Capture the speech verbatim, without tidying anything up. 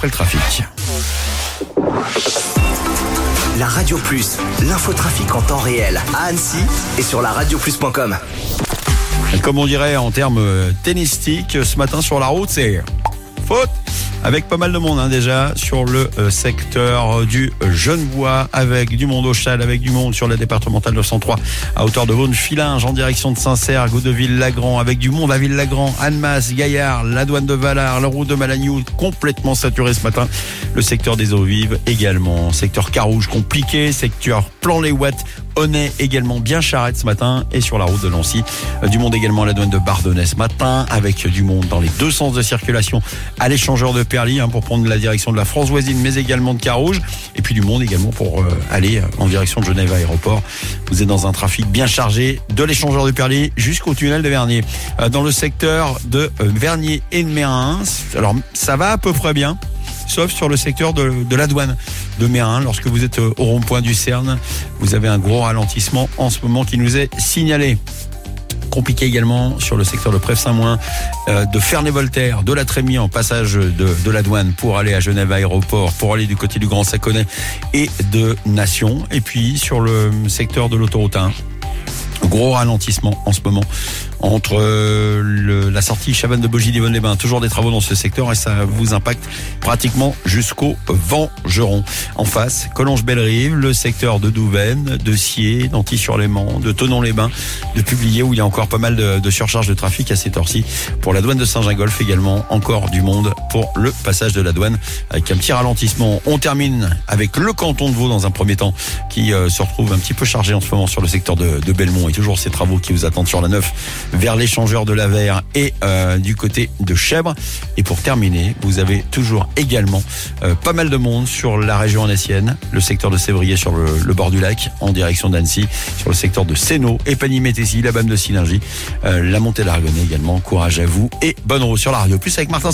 après le trafic. La Radio Plus, l'infotrafic en temps réel à Annecy et sur la radio plus point com. Comme on dirait en termes tennistiques, ce matin sur la route, c'est faute. Avec pas mal de monde hein, déjà sur le euh, secteur du Genevois, avec du monde au Châle, avec du monde sur la départementale neuf cent trois à hauteur de Vaune-Filinge en direction de Saint-Cergue, Goudeville-Lagrand, avec du monde à Ville-Lagrand, Annemasse, Gaillard, la douane de Valard, la route de Malagnou, complètement saturé ce matin. Le secteur des eaux vives également, secteur Carouge compliqué, secteur Plan-les-Ouates, Honnay également bien charrette ce matin, et sur la route de Nancy, euh, du monde également à la douane de Bardonnay ce matin, avec du monde dans les deux sens de circulation à l'échangeur de Perly hein, pour prendre la direction de la France voisine, mais également de Carouge, et puis du monde également pour euh, aller en direction de Genève Aéroport. Vous êtes dans un trafic bien chargé de l'échangeur de Perly jusqu'au tunnel de Vernier. Euh, dans le secteur de euh, Vernier et de Mérins, alors ça va à peu près bien, sauf sur le secteur de, de la douane de Mérin. Lorsque vous êtes au rond-point du Cerne, vous avez un gros ralentissement en ce moment qui nous est signalé. Compliqué également sur le secteur de Prèves-Saint-Mouin, euh, de Ferney-Voltaire, de la Trémie en passage de, de la douane pour aller à Genève Aéroport, pour aller du côté du Grand Saconnet et de Nation. Et puis sur le secteur de l'autoroute un, gros ralentissement en ce moment entre euh, le, la sortie Chavannes de Bogie-Divonne-les-Bains. Toujours des travaux dans ce secteur et ça vous impacte pratiquement jusqu'au Vengeron. En face, Collonges-Bellerive, le secteur de Douvaine, de Sciez, d'Antilly-sur-Léman, de Thonon-les-Bains, de Publier, où il y a encore pas mal de, de surcharge de trafic à cette heure-ci. Pour la douane de Saint-Gingolph également, encore du monde pour le passage de la douane avec un petit ralentissement. On termine avec le canton de Vaud dans un premier temps qui euh, se retrouve un petit peu chargé en ce moment sur le secteur de, de Belmont, et toujours ces travaux qui vous attendent sur la neuf vers l'échangeur de la Verre et euh, du côté de Chèvres. Et pour terminer, vous avez toujours également euh, pas mal de monde sur la région annécienne, le secteur de Sévrier sur le, le bord du lac en direction d'Annecy, sur le secteur de Sénaux, Épagny-Métécy, la Bâme de Synergie, euh, la montée d'Argonnet également. Courage à vous et bonne route sur la radio plus avec Martin.